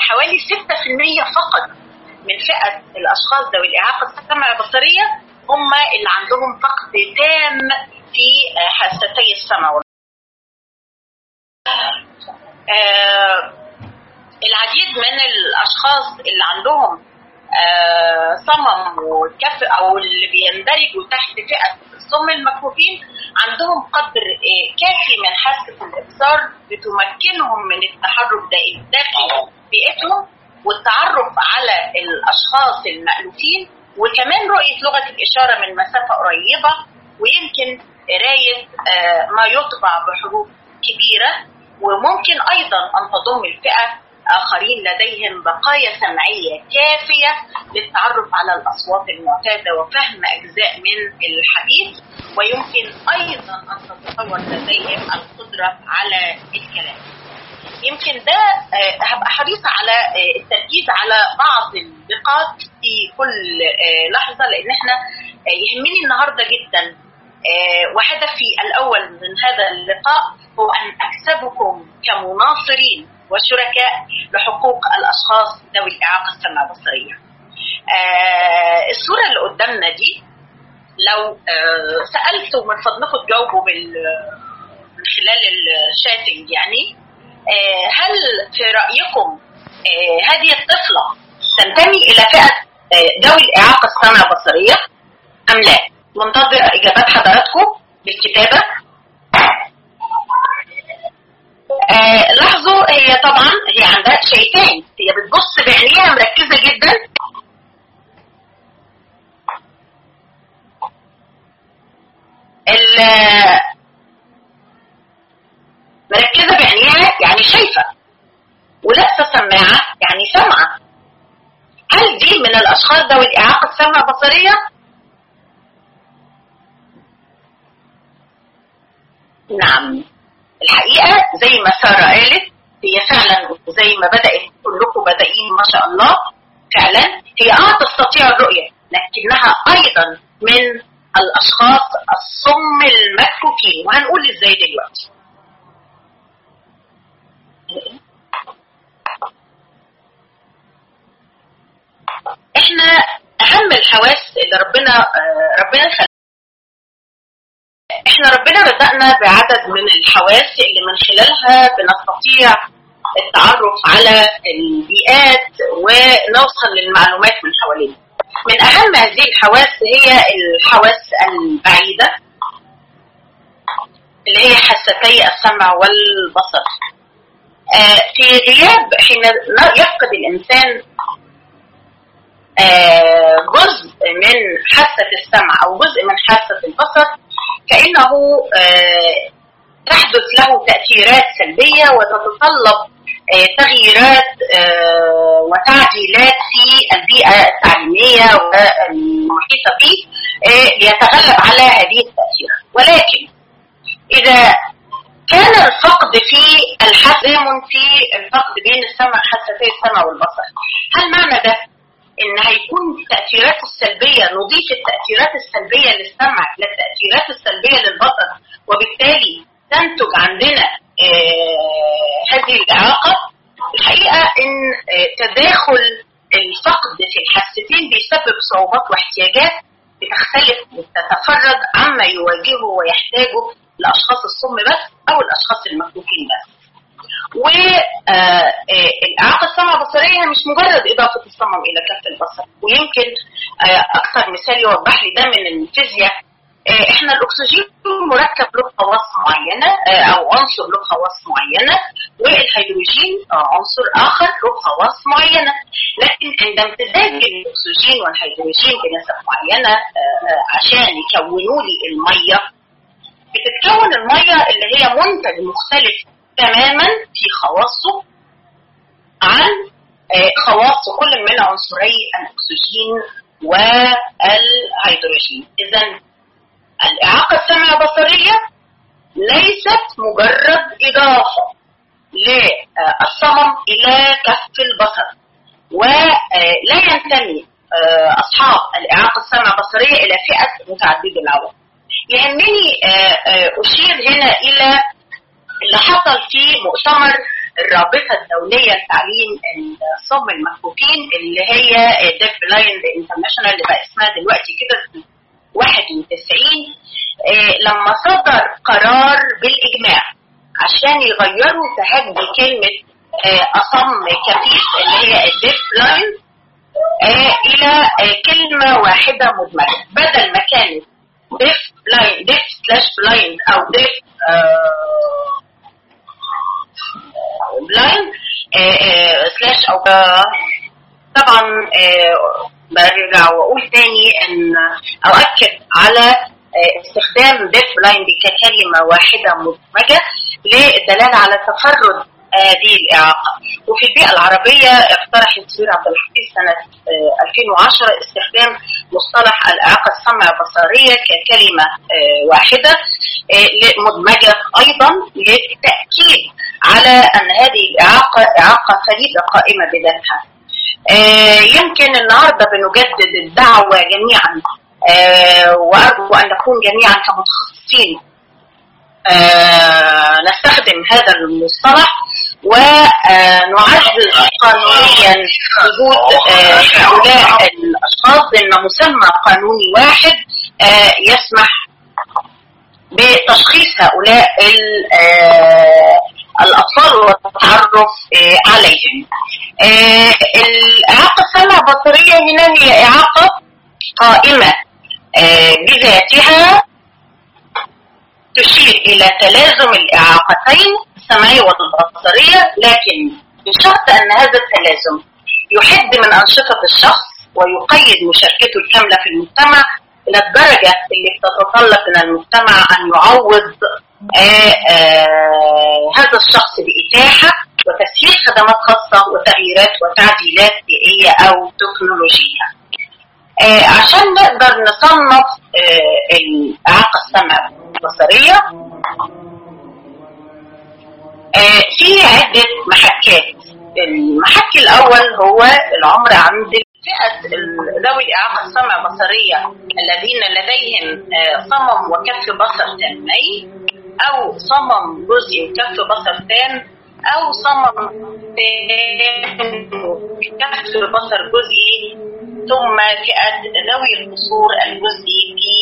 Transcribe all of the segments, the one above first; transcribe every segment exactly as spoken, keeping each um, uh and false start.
حوالي ستة في المية فقط من فئة الأشخاص ذوي الإعاقة السمع البصرية هم اللي عندهم فقد تام في حاستي السمع. آه العديد من الأشخاص اللي عندهم آه صمم وكف أو اللي بيندرجوا تحت فئة الصم المكفوفين عندهم قدر آه كافي من حاسة الإبصار بتمكنهم من التحرك داخل بيئتهم والتعرف على الأشخاص المألوفين، وكمان رؤية لغة الإشارة من مسافة قريبة، ويمكن قراية آه ما يطبع بحروف كبيرة. وممكن أيضا أن تضم الفئة آخرين لديهم بقايا سمعية كافية للتعرف على الأصوات المعتادة وفهم أجزاء من الحديث، ويمكن أيضا أن تتطور لديهم القدرة على الكلام. يمكن ده هبقى حريصة على التركيز على بعض النقاط في كل لحظة، لأن احنا يهمني النهاردة جدا وهدفي الأول من هذا اللقاء هو أن أكسبكم كمناصرين وشركاء لحقوق الأشخاص ذوي الإعاقة السمع البصرية. الصورة اللي قدامنا دي لو سألتوا من فضلكم تجاوبوا من خلال الشاتنج، يعني هل في رأيكم هذه الطفلة تنتمي إلى فئة ذوي الإعاقة السمع البصرية أم لا؟ منتظر إجابات حضراتكم بالكتابة. آه لاحظوا هي طبعا هي عندها شيئين، هي بتبص بعينيها مركزة جدا، مركزة بعينيها يعني شايفة، ولابسة سماعة يعني سمعة. هل دي من الأشخاص ذوي الإعاقة السمع البصرية؟ نعم، الحقيقة زي ما سارة قالت هي فعلا زي ما بدأت كلكم بدأين ما شاء الله، فعلا هي اه تستطيع الرؤية، لكنها أيضا من الأشخاص الصم المكفوفين، وهنقول ازاي دلوقتي. احنا أهم الحواس اللي ربنا آه ربنا خلقها، احنا ربنا رزقنا بعدد من الحواس اللي من خلالها بنستطيع التعرف على البيئات ونوصل للمعلومات من حوالينا. من اهم هذه الحواس هي الحواس البعيدة اللي هي حاستي السمع والبصر. آه في غياب حين يفقد الانسان آه جزء من حاسة السمع او جزء من حاسة البصر، فإنه آه تحدث له تأثيرات سلبية وتتطلب آه تغييرات آه وتعديلات في البيئة التعليمية والمحيطة به آه ليتغلب على هذه التأثيرات. ولكن إذا كان الفقد في الحزام في الفقد بين السمع حستي السمع والبصر، هل معنى ده إن هيكون التأثيرات السلبية نضيف التأثيرات السلبية للسمع للتأثيرات السلبية للبصر، وبالتالي تنتج عندنا آه هذه الإعاقة؟ الحقيقة إن آه تداخل الفقد في الحاستين بيسبب صعوبات واحتياجات بتختلف وتتفرد عما يواجهه ويحتاجه الأشخاص الصم بس أو الأشخاص المكفوفين بس. والإعاقة السمع البصرية مش مجرد إضافة الصمم إلى كف البصر، ويمكن أكثر مثال يوضح لي ده من الفيزياء. إحنا الأكسجين مركب له خواص معينة أو عنصر له خواص معينة، والهيدروجين عنصر آخر له خواص معينة، لكن عند امتزاج الأكسجين والهيدروجين بنسب معينة عشان يكونوا لي المية، بتتكون المية اللي هي منتج مختلف تماما في خواصه عن خواص كل من عنصري الأكسجين والهيدروجين. إذن الإعاقة السمع البصرية ليست مجرد إضافة للصمم إلى كف البصر، ولا ينتمي أصحاب الإعاقة السمع البصرية إلى فئة متعددة العوامل. يهمني أشير هنا إلى اللي حصل في مؤتمر الرابطة الدولية لتعليم الصم المكفوفين اللي هي ديف بلايند انترناشونال اللي بقى اسمها دلوقتي كده واحد وتسعين، لما صدر قرار بالإجماع عشان يغيروا تهدي كلمة أصم كفيف اللي هي الديف بلايند إلى كلمة واحدة مدمجة، بدل ما كانت ديف بلايند ديف سلاش بلايند أو ديف بلايند سلاش أو طبعا. برجع وأقول تاني أن أؤكد على استخدام ديف بلايند ككلمة واحدة مدمجة للدلالة على تفرد هذه الإعاقة. وفي البيئة العربية اقترح الدكتور عبد الحفيظ سنة ألفين وعشرة استخدام مصطلح الإعاقة السمع البصرية ككلمة واحدة مدمجة أيضا للتأكيد على أن هذه الإعاقة إعاقة فريدة قائمة بذاتها. يمكن النهاردة بنجدد الدعوة جميعا، وأرجو أن نكون جميعا كمتخصصين آه نستخدم هذا المصطلح ونعزز قانونيا وجود آه هؤلاء الأشخاص لأن مسمى قانوني واحد آه يسمح بتشخيص هؤلاء آه الأطفال والتعرف آه عليهم. آه الإعاقة السمع البصرية هنا هي إعاقة قائمة آه بذاتها تشير إلى تلازم الإعاقتين السمعية والبصرية، لكن بشرط أن هذا التلازم يحد من أنشطة الشخص ويقيد مشاركته الكاملة في المجتمع إلى الدرجة اللي بتتطلب من المجتمع أن يعوض آآ آآ هذا الشخص بإتاحة وتسهيل خدمات خاصة وتغييرات وتعديلات بيئية أو تكنولوجية. آه عشان نقدر نصنف آه الإعاقة السمع البصرية آه في عدة محكات. المحك الأول هو العمر عند فئة ذوي الإعاقة السمع البصرية الذين لديهم آه صمم وكف بصر تامين أو صمم جزئي وكف بصر تام أو صمم كف بصر جزئي، ثم فئة ذوي القصور الجزئي في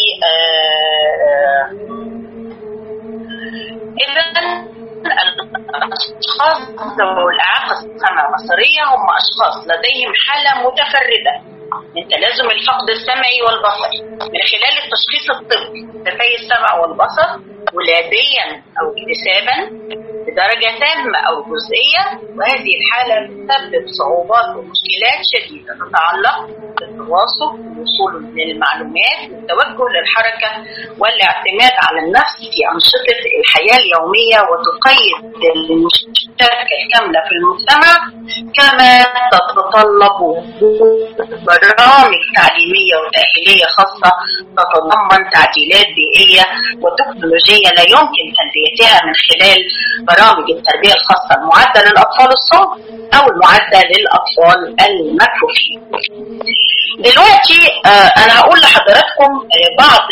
إذن الأشخاص ذوي الإعاقة السمع البصرية هم أشخاص لديهم حالة متفردة من تلازم الفقد السمعي والبصري من خلال التشخيص الطبي لدي السمع والبصر ولاديا أو اكتسابا بدرجة تامة أو جزئية، وهذه الحالة تسبب صعوبات ومشكلات شديدة تتعلق بالتواصل والوصول للمعلومات والتوجه للحركة والاعتماد على النفس في أنشطة الحياة اليومية وتقيد المشاركة الكاملة في المجتمع، كما تتطلب برامج تعليمية وتأهيلية خاصة تتضمن تعديلات بيئية وتكنولوجية لا يمكن تلبيتها من خلال برامج التربية الخاصة المعدة للأطفال الصم أو المعدة للأطفال المكفوفين. دلوقتي آه أنا هقول لحضراتكم آه بعض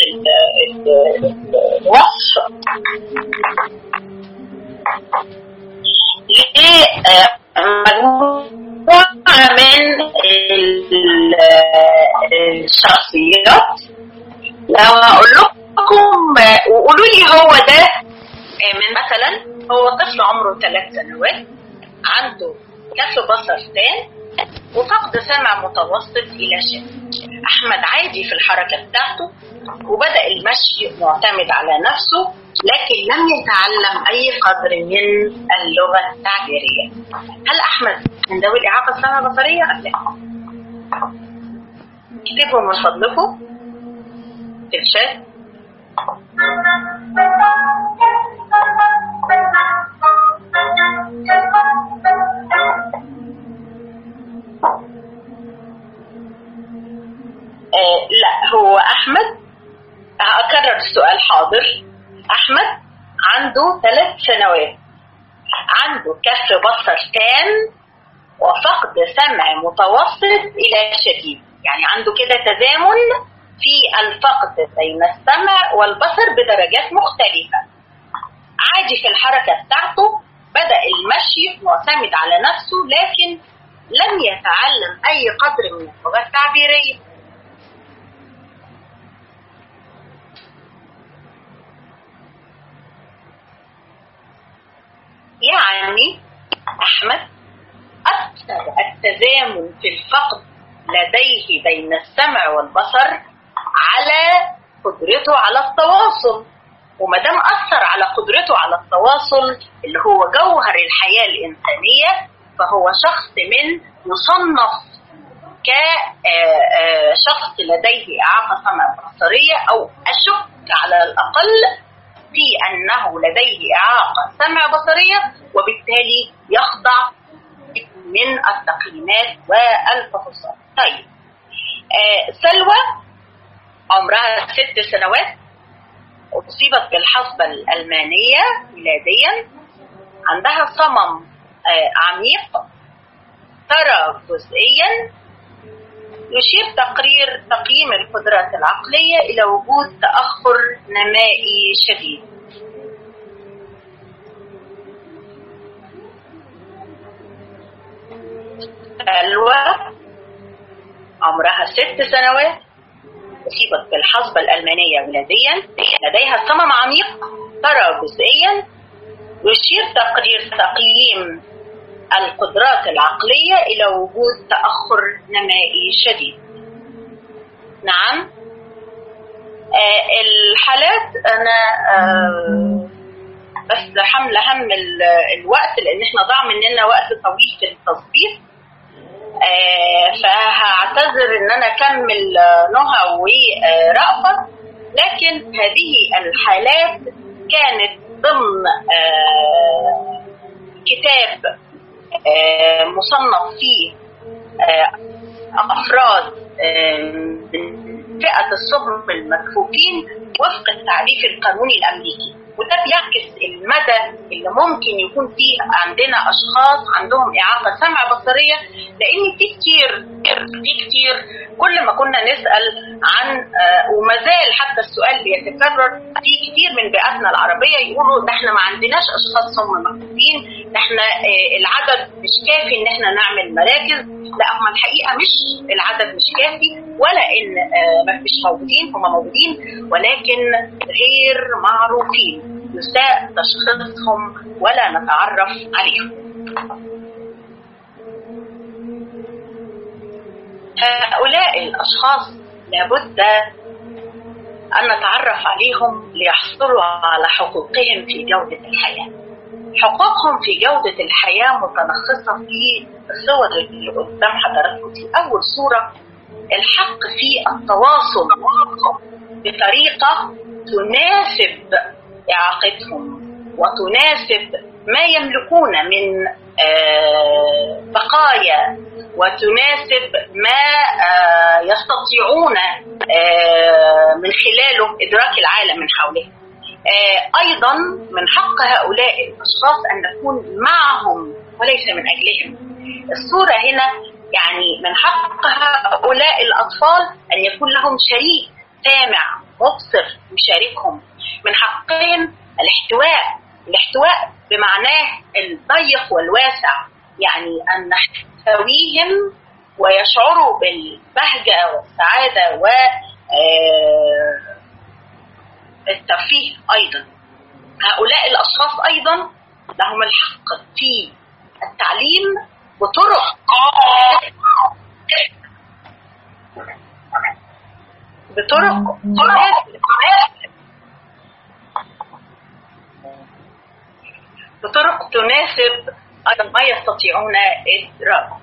الوصف لمجموعة من الشخصيات. لو هقول لكم وقولوا لي هو ده من مثلا هو طفل عمره ثلاث سنوات عنده كف بصر تام وفقد سمع متوسط إلى شديد. أحمد عادي في الحركة بتاعته وبدأ المشي معتمد على نفسه، لكن لم يتعلم أي قدر من اللغة التعبيرية. هل أحمد من ذوي الإعاقة السمع البصرية أم لا؟ اكتبوا من فضلكم في الشات. آه لا، هو أحمد هأكرر السؤال. حاضر. أحمد عنده ثلاث سنوات، عنده كف بصر تام وفقد سمع متوسط إلى شديد، يعني عنده كده تزامن في الفقد بين السمع والبصر بدرجات مختلفة. عادي في الحركة بتاعته بدأ المشي معتمد على نفسه، لكن لم يتعلم أي قدر من اللغة التعبيرية. يعني أحمد أكثر التزامن في الفقد لديه بين السمع والبصر على قدرته على التواصل، ومدام أثر على قدرته على التواصل اللي هو جوهر الحياة الإنسانية، فهو شخص من يصنف كشخص لديه إعاقة سمع بصرية، أو أشك على الأقل في أنه لديه إعاقة سمع بصرية، وبالتالي يخضع من التقييمات والفحوصات. طيب آه سلوى عمرها ست سنوات، أصيبت بالحصبة الألمانية ميلاديا، عندها صمم آه عميق، ترى جزئيا، يشير تقرير تقييم القدرات العقلية إلى وجود تأخر نمائي شديد. سلوى عمرها ست سنوات، أصيبت بالحصبة الألمانية ولاديا، لديها صمم عميق، ترى جزئيا، يشير تقرير تقييم القدرات العقلية إلى وجود تأخر نمائي شديد. نعم آه الحالات أنا آه بس حمل هم الوقت، لأن احنا ضاع مننا وقت طويل في التصبيط، آه فهعتذر ان انا اكمل نهى ورأفت، لكن هذه الحالات كانت ضمن آه كتاب آه مصنف فيه آه أفراد من فئة الصم المكفوفين وفق التعريف القانوني الأمريكي، وده بيعكس المدى اللي ممكن يكون فيه عندنا أشخاص عندهم إعاقة سمع بصرية، لأن في كتير في كتير كل ما كنا نسأل عن وما زال حتى السؤال بيتكرر في كتير من بيئاتنا العربية، يقولوا ده احنا ما عندناش أشخاص صم مكفوفين، ده احنا العدد مش كافي إن احنا نعمل مراكز. لا، هم الحقيقة مش العدد مش كافي، ولا إن ما فيش موجودين، هم موجودين ولكن غير معروفين، يساء تشخيصهم ولا نتعرف عليهم. هؤلاء الأشخاص لابد أن نتعرف عليهم ليحصلوا على حقوقهم في جودة الحياة. حقوقهم في جودة الحياة متلخصة في الصور اللي قدام حضراتكم دي. أول صورة الحق في التواصل بطريقة تناسب إعاقتهم وتناسب ما يملكون من آه بقايا، وتناسب ما آه يستطيعون آه من خلاله إدراك العالم من حولهم. آه أيضا من حق هؤلاء الأشخاص أن نكون معهم وليس من أجلهم. الصورة هنا يعني من حق هؤلاء الأطفال أن يكون لهم شريك سامع مبصر يشاركهم. من حقهم الاحتواء، الاحتواء بمعناه الضيق والواسع، يعني أن نحتويهم ويشعروا بالبهجة والسعادة والترفيه. أيضا هؤلاء الأشخاص أيضا لهم الحق في التعليم بطرق بطرق تناسب بطرق تناسب أيضا ما يستطيعون إدراكه.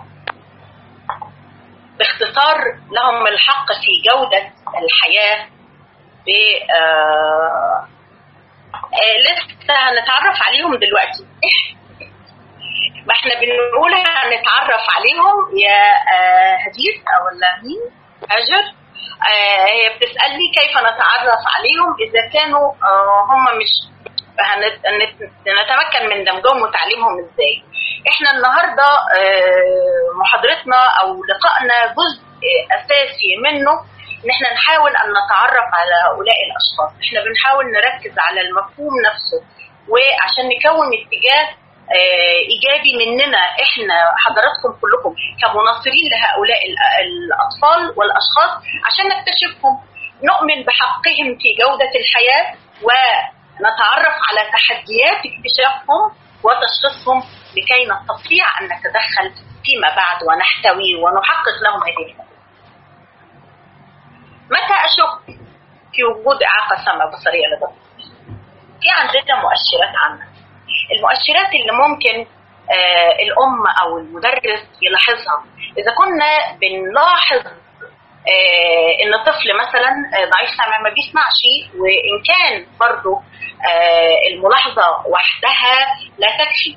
باختصار لهم الحق في جودة الحياة. ب آه... آه... لسه هنتعرف عليهم دلوقتي. ما احنا بنقول هنتعرف عليهم يا آه هدير ولا مين؟ هاجر. آه هي بتسألني كيف نتعرف عليهم إذا كانوا آه هم مش نتمكن من دمجهم وتعليمهم ازاي. احنا النهاردة آه محاضرتنا او لقائنا جزء اساسي منه ان احنا نحاول ان نتعرف على هؤلاء الاشخاص. احنا بنحاول نركز على المفهوم نفسه، وعشان نكون اتجاه ايجابي مننا احنا حضراتكم كلكم كمناصرين لهؤلاء الاطفال والاشخاص عشان نكتشفهم، نؤمن بحقهم في جودة الحياة، ونتعرف على تحديات اكتشافهم وتشخيصهم لكي نستطيع ان نتدخل فيما بعد ونحتوي ونحقق لهم هذه الحقوق. متى اشك في وجود اعاقة سمع بصرية لدى الطفل؟ في عندنا مؤشرات عنها. المؤشرات اللي ممكن آه الام او المدرس يلاحظها، اذا كنا بنلاحظ آه ان الطفل مثلا ضعيف سمع ما بيسمعش، وان كان برضو آه الملاحظة وحدها لا تكفي،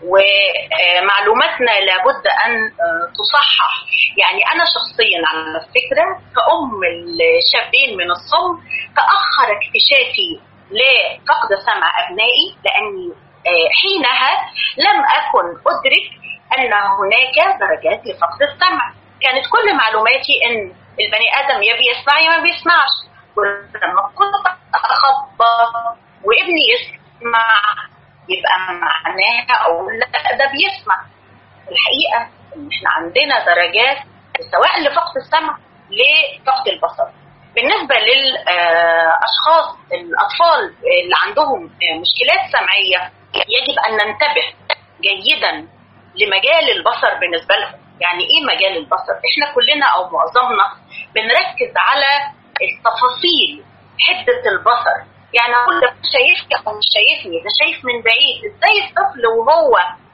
ومعلوماتنا لابد ان تصحح. يعني انا شخصيا على فكرة كأم الشابين من الصم تأخر اكتشافي لفقد سمع ابنائي، لاني حينها لم اكن ادرك ان هناك درجات لفقد السمع. كانت كل معلوماتي ان البني ادم يا بيسمع يا ما بيسمعش، ولما كنت اخبط وابني يسمع يبقى معناها او لا ده بيسمع. الحقيقه ان احنا عندنا درجات سواء لفقد السمع لفقد البصر. بالنسبه للاشخاص الاطفال اللي عندهم مشكلات سمعيه يجب ان ننتبه جيدا لمجال البصر بالنسبه لهم. يعني ايه مجال البصر؟ احنا كلنا او معظمنا بنركز على التفاصيل، حده البصر، يعني اقول ده شايفك او مش شايفني، ده شايف من بعيد. ازاي الطفل وهو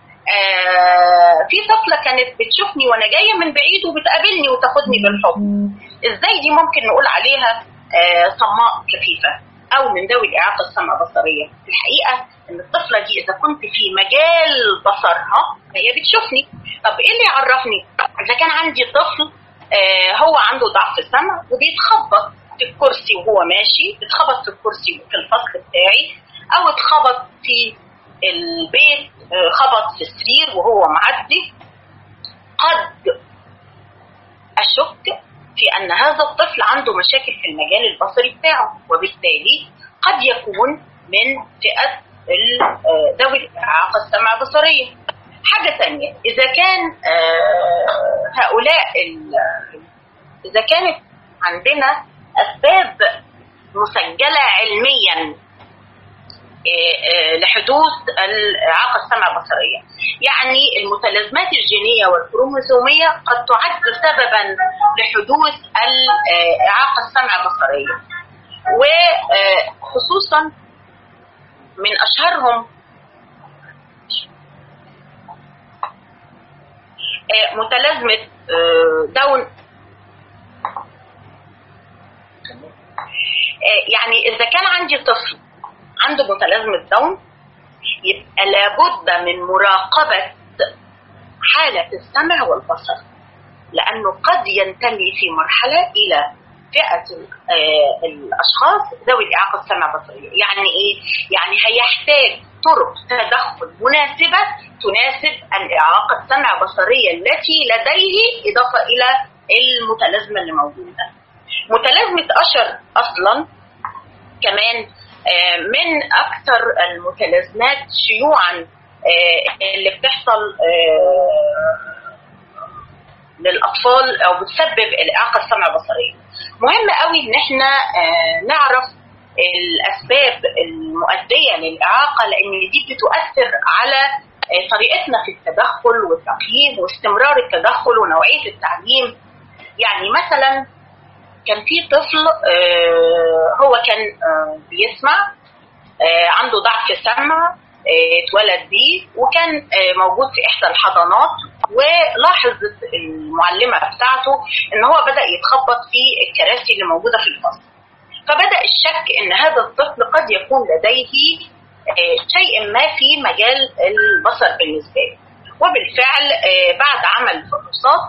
آه في طفله كانت بتشوفني وانا جايه من بعيد وبتقابلني وتاخدني بالحضن، ازاي دي ممكن نقول عليها آه صماء كفيفه او من ذوي الاعاقه السمع بصريه؟ الحقيقه ان الطفله دي اذا كنت في مجال بصرها هي بتشوفني. طب ايه اللي يعرفني اذا كان عندي طفل آه هو عنده ضعف السمع وبيتخبط في الكرسي وهو ماشي، اتخبط في الكرسي في الفصل بتاعي، او اتخبط في البيت، آه خبط في السرير وهو معدي، قد اشك في ان هذا الطفل عنده مشاكل في المجال البصري بتاعه، وبالتالي قد يكون من فئة ذوي الإعاقة السمع البصرية. حاجة تانية، إذا كان هؤلاء إذا كانت عندنا أسباب مسجلة علميا لحدوث الإعاقة السمع البصرية، يعني المتلازمات الجينية والكروموسومية قد تعد سببا لحدوث الإعاقة السمع البصرية، وخصوصا من أشهرهم متلازمة داون. يعني إذا كان عندي طفل عنده متلازمة داون يبقى لابد من مراقبة حالة السمع والبصر، لأنه قد ينتمي في مرحلة إلى فئة الأشخاص ذوي الإعاقة السمع البصرية. يعني إيه؟ يعني هيحتاج طرق تدخل مناسبة تناسب الإعاقة السمع البصرية التي لديه إضافة إلى المتلازمة اللي موجودة. متلازمة أشر أصلا كمان من أكثر المتلازمات شيوعا اللي بتحصل للأطفال أو بتسبب الإعاقة السمع البصرية. مهم قوي إن احنا نعرف الأسباب المؤدية للإعاقة، لأن دي بتؤثر على طريقتنا في التدخل والتقييم واستمرار التدخل ونوعية التعليم. يعني مثلا كان في طفل هو كان بيسمع، عنده ضعف سمع، اتولد بيه، وكان موجود في إحدى الحضانات، ولاحظت المعلمة بتاعته ان هو بدأ يتخبط في الكراسي اللي موجودة في الفصل، فبدأ الشك ان هذا الطفل قد يكون لديه شيء ما في مجال البصر بالنسبة له. وبالفعل بعد عمل فحوصات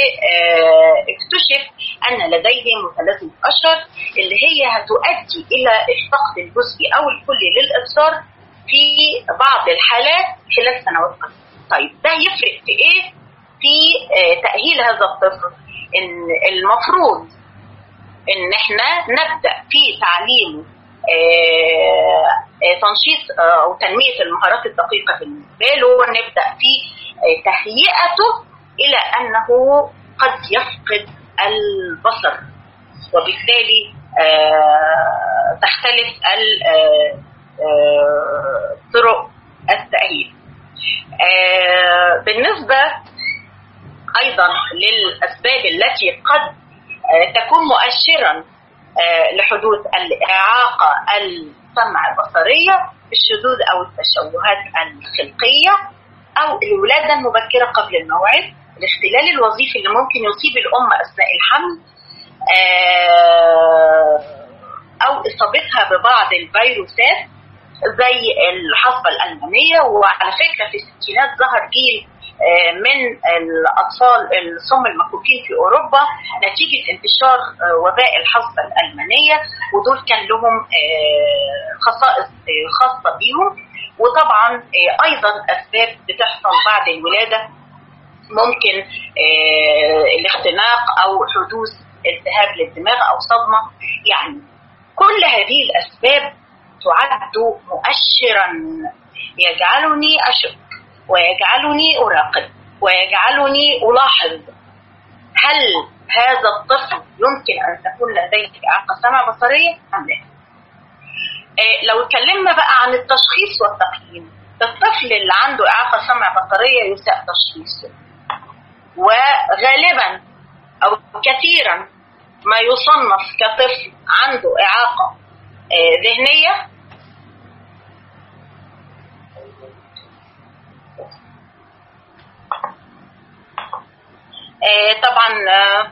اكتشف ان لديه متلازمة أشر اللي هي هتؤدي الى الفقد الجزئي او الكلي للابصار في بعض الحالات خلال سنوات قليلة. طيب ده يفرق في ايه في تأهيل هذا الطفل؟ ان المفروض ان احنا نبدأ في تعليمه تنشيط أو تنمية المهارات الدقيقة بالنسبة له، نبدأ في تهيئته إلى أنه قد يفقد البصر، وبالتالي تختلف طرق التأهيل. بالنسبة أيضا للأسباب التي قد تكون مؤشرا لحدوث الإعاقة السمع البصرية، الشذوذ أو التشوهات الخلقية، أو الولادة المبكرة قبل الموعد، الاختلال الوظيفي اللي ممكن يصيب الأم أثناء الحمل، أو إصابتها ببعض الفيروسات زي الحصبة الألمانية. وعلى فكرة في الستينات ظهر جيل من الأطفال الصم المكفوفين في أوروبا نتيجة انتشار وباء الحصبة الألمانية، ودول كان لهم خصائص خاصة بيهم. وطبعا أيضا أسباب بتحصل بعد الولادة، ممكن الاختناق أو حدوث التهاب للدماغ أو صدمة. يعني كل هذه الأسباب تعد مؤشرا يجعلني أشك ويجعلني أراقب ويجعلني ألاحظ هل هذا الطفل يمكن أن تكون لديه إعاقة سمع بصرية أم لا. إيه لو اتكلمنا بقى عن التشخيص والتقييم، الطفل اللي عنده إعاقة سمع بصرية يساء تشخيصه، وغالبا أو كثيرا ما يصنف كطفل عنده إعاقة إيه ذهنية. آه طبعا آه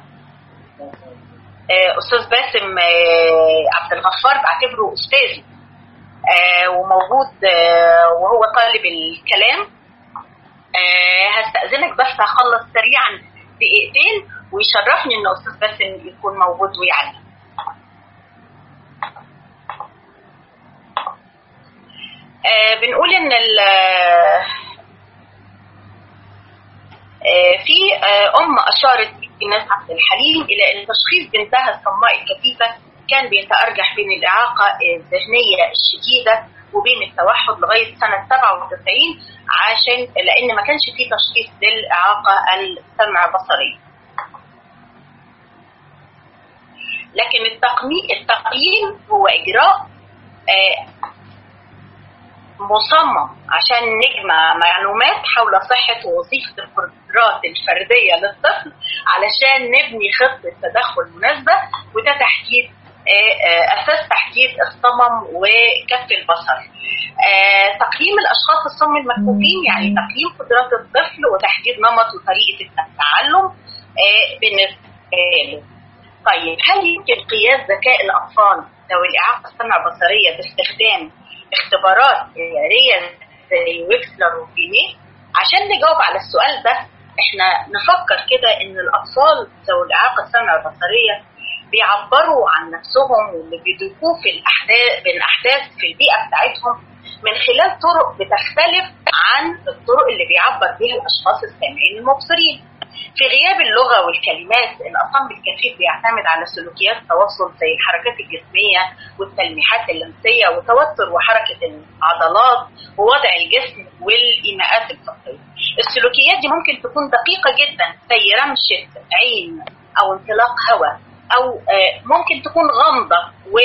أستاذ باسم آه عبد الغفار بعتبره أستاذي آه وموجود آه وهو طالب الكلام. آه هستأذنك بس هخلص سريعا دقيقتين، ويشرفني إن أستاذ باسم يكون موجود ويعلم. آه بنقول إن في أم أشارت الناس عبد الحليم إلى أن تشخيص بنتها الصماء الكفيفة كان بيتأرجح بين الإعاقة الذهنية الشديدة وبين التوحد لغاية سنة سبعة وتسعين، عشان لأن ما كانش فيه تشخيص للإعاقة السمع البصرية. لكن التقييم هو إجراء مصمم عشان نجمع معلومات حول صحة ووظيفة القدرات الفردية للطفل علشان نبني خطة تدخل مناسبة، وده تحديد أساس تحديد الصمم وكف البصر. تقييم الأشخاص الصم المكفوفين يعني تقييم قدرات الطفل وتحديد نمط وطريقة التعلم بالنسبة له. طيب، هل يمكن قياس ذكاء الأطفال ذوي الإعاقة السمع البصرية باستخدام اختبارات معيارية زي ويكسلر وفينيه؟ عشان نجاوب على السؤال ده احنا نفكر كده ان الأطفال ذوي الإعاقة السمع البصرية بيعبروا عن نفسهم واللي بيدركوه في الأحداث بالأحداث في البيئة بتاعتهم من خلال طرق بتختلف عن الطرق اللي بيعبر بها الأشخاص السامعين المبصرين. في غياب اللغة والكلمات، الأصم الكفيف بيعتمد على سلوكيات تواصل زي الحركات الجسمية والتلميحات اللمسية وتوتر وحركة العضلات ووضع الجسم والإيماءات الفقرية. السلوكيات دي ممكن تكون دقيقة جدا زي رمشة عين أو انطلاق هواء، أو ممكن تكون غامضة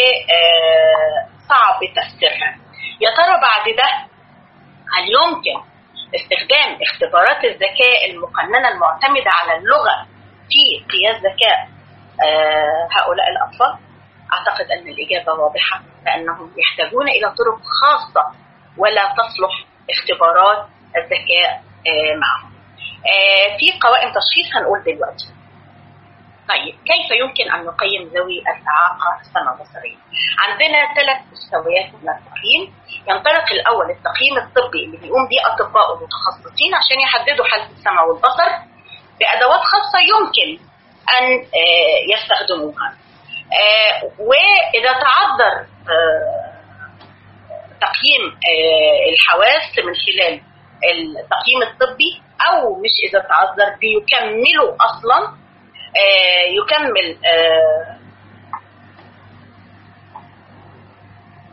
وصعب تفسيرها. يا ترى بعد ده هل يمكن استخدام اختبارات الذكاء المقننة المعتمدة على اللغة في قياس ذكاء هؤلاء الأطفال؟ أعتقد أن الإجابة واضحة، فأنهم يحتاجون إلى طرق خاصة ولا تصلح اختبارات الذكاء معهم. في قوائم تشخيص هنقول دلوقتي. طيب، كيف يمكن أن نقيم ذوي الإعاقة السمع البصرية؟ عندنا ثلاث مستويات من التقييم. ينطلق الأول التقييم الطبي اللي بيقوم به أطباء متخصصين عشان يحددوا حالة السمع والبصر بأدوات خاصة يمكن أن يستخدموها. وإذا تعذر تقييم الحواس من خلال التقييم الطبي، أو مش إذا تعذر بيكملوا أصلاً آه يكمل آه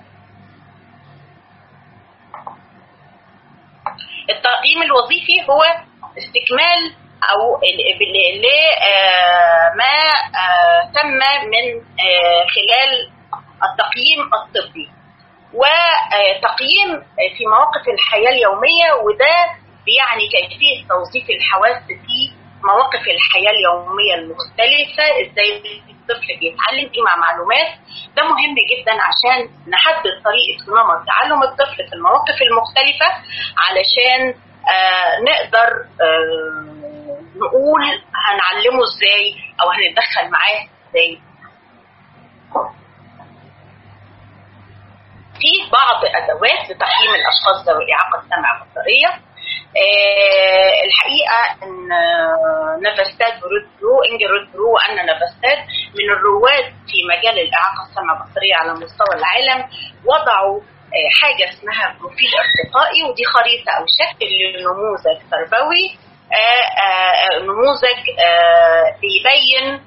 التقييم الوظيفي هو استكمال أو ما تم من خلال التقييم الطبي وتقييم في مواقف الحياة اليومية، وده بيعني كيفية توظيف الحواس في مواقف الحياة اليومية المختلفة، ازاي الطفل بيتعلم يجمع معلومات. ده مهم جدا عشان نحدد طريقة ونمط تعلم الطفل في المواقف المختلفة علشان آه نقدر آه نقول هنعلمه ازاي او هنتدخل معاه ازاي. في بعض ادوات لتقييم الاشخاص ذوي الاعاقه السمع البصريه. أه الحقيقه ان نافستاد رودبرو انجل رودبرو وأنا نافستاد من الرواد في مجال الاعاقه السمع البصريه على مستوى العالم وضعوا أه حاجه اسمها بروفيل ارتقائي، ودي خريطه او شكل لنموذج تربوي. أه أه نموذج أه بيبين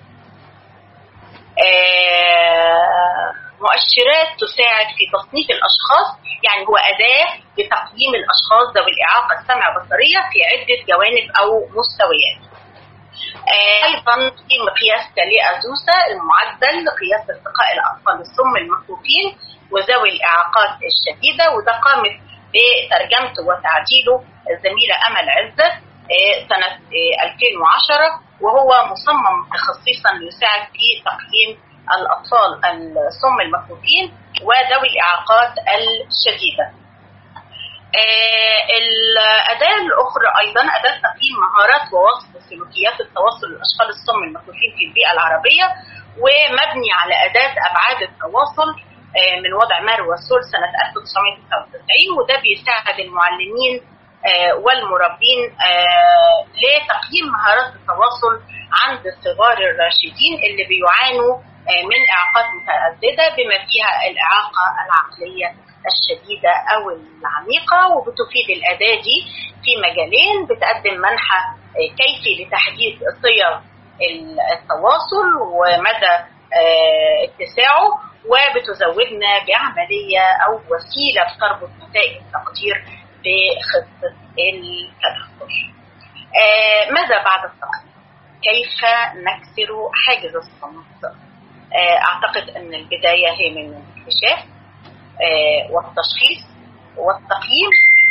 أه مؤشرات تساعد في تصنيف الأشخاص، يعني هو أداة لتقييم الأشخاص ذوي الإعاقة السمع البصرية في عدة جوانب أو مستويات. آه أيضا في مقياس كالي-أزوسا المعدل لقياس ارتقاء الأطفال الصم المكفوفين وذوي الإعاقات الشديدة، وده قامت بترجمته وتعديله الزميلة أمل عزت آه سنة آه ألفين وعشرة، وهو مصمم خصيصا ليساعد في تقييم الأطفال الصم المكفوفين وذوي الإعاقات الشديدة. آه الأداة الأخرى أيضا أداة تقييم مهارات ووصف سلوكيات التواصل للأشخاص الصم المكفوفين في البيئة العربية، ومبني على أداة أبعاد التواصل آه من وضع مارو والسول سنة ألف وتسعمائة وتسعة وتسعين، وده بيساعد المعلمين آه والمربين آه لتقييم مهارات التواصل عند الصغار الراشدين اللي بيعانوا من إعاقات متعددة بما فيها الإعاقة العقلية الشديدة أو العميقة. وبتفيد الأداة دي في مجالين، بتقدم منحى كيفي لتحديد صيغ التواصل ومدى اتساعه، وبتزودنا بعملية أو وسيلة بتربط نتائج التقدير بخطة التدخل. ماذا بعد التقدير؟ كيف نكسر حاجز الصمت؟ أعتقد أن البداية هي من الاكتشاف والتشخيص والتقييم،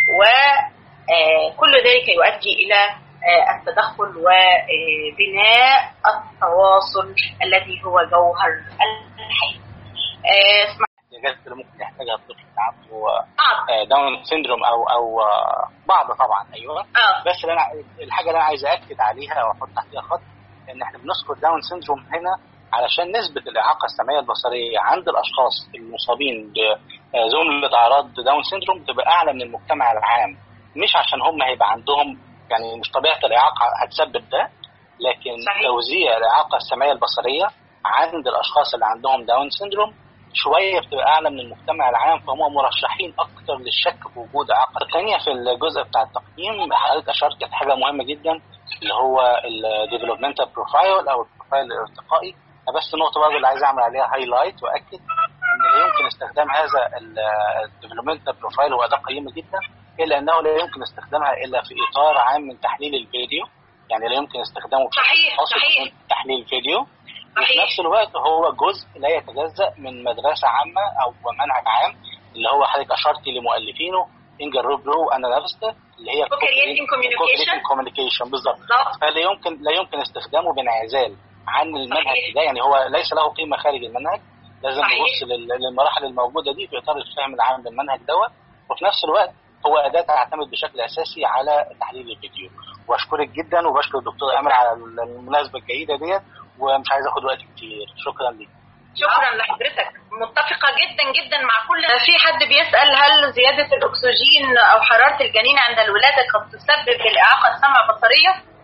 وكل ذلك يؤدي إلى التدخل وبناء التواصل الذي هو جوهر الحياة. الاحتياجات اللي ممكن يحتاجها الطفل عنده داون سيندروم او او بعض طبعا ايوه آه. بس انا الحاجه اللي انا عايز اكد عليها واحط تحتها خط ان احنا بنذكر داون سيندروم هنا علشان نسبة الإعاقة السمعية البصرية عند الأشخاص المصابين بزملة أعراض داون سيندروم تبقى أعلى من المجتمع العام، مش عشان هم هيبقى عندهم يعني مش طبيعة الإعاقة هتسبب ده، لكن صحيح. توزيع الإعاقة السمعية البصرية عند الأشخاص اللي عندهم داون سيندروم شوية بتبقى أعلى من المجتمع العام، فهم مرشحين أكتر للشك في وجود إعاقة. الثانية في الجزء بتاع التقييم حضرتك أشرت حاجة مهمة جدا اللي هو الديفلوبمنتال بروفايل أو البروفايل الارتقائي. بس النقطة برضه اللي عايز أعمل عليها هايلايت وأكد إن لا يمكن استخدام هذا الديفلوبمنتال بروفايل هو أداة قيمة جدا، إلا أنه لا يمكن استخدامها إلا في إطار عام من تحليل الفيديو، يعني لا يمكن استخدامه صحيح صحيح تحليل الفيديو. وفي نفس الوقت هو جزء لا يتجزأ من مدرسة عامة أو منهج عام اللي هو حضرتك أشرتي لمؤلفينه انجل رودبرو وأنا نافستاد اللي هي كوكريتنج كوميونيكيشن بالظبط. فلا يمكن لا يمكن استخدامه بانعزال عن المنهج ده، يعني هو ليس له قيمة خارج المنهج، لازم نبص للمراحل الموجودة دي في إطار الفهم العام للمنهج دوت. وفي نفس الوقت هو أداة تعتمد بشكل أساسي على تحليل الفيديو. وأشكرك جدا وبشكر الدكتور أمل على المناسبة الجيدة ديت، ومش عايز أخد وقت كتير. شكرا لك. شكرا لحضرتك، متفقة جدا جدا مع كل. في حد بيسأل هل زيادة الأكسجين أو حرارة الجنين عند الولادة قد تسبب الإعاقة السمع البصرية؟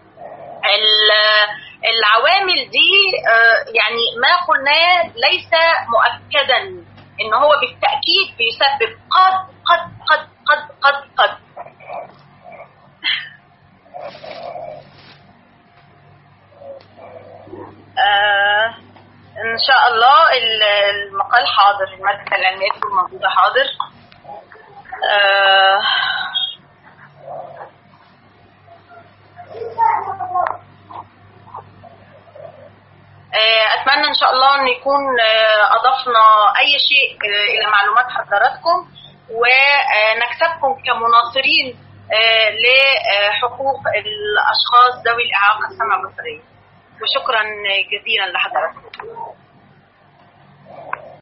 العوامل دي يعني ما قلناه ليس مؤكدا ان هو بالتأكيد بيسبب قد قد قد قد قد قد آه ان شاء الله المقال حاضر، المادة العلمية تكون موجودة حاضر. آه ونتمنى ان شاء الله ان يكون اضفنا اي شيء الى معلومات حضراتكم ونكسبكم كمناصرين لحقوق الاشخاص ذوي الاعاقه السمع البصريه. وشكرا جزيلا لحضراتكم.